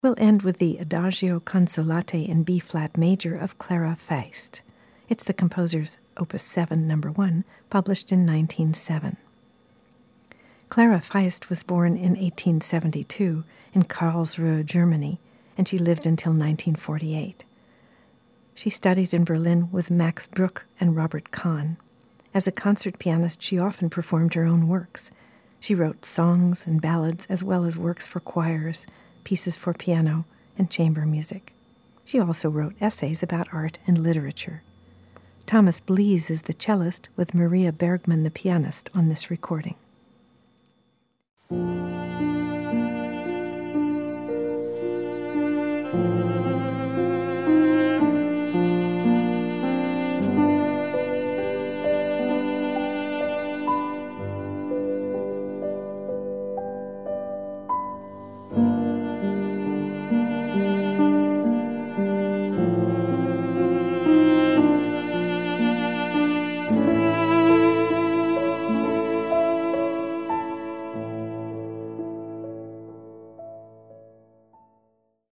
We'll end with the Adagio Consolate in B-flat major of Clara Feist. It's the composer's Opus 7, No. 1, published in 1907. Clara Feist was born in 1872 in Karlsruhe, Germany, and she lived until 1948. She studied in Berlin with Max Bruch and Robert Kahn. As a concert pianist, she often performed her own works. She wrote songs and ballads as well as works for choirs, pieces for piano, and chamber music. She also wrote essays about art and literature. Thomas Blees is the cellist with Maria Bergman the pianist on this recording.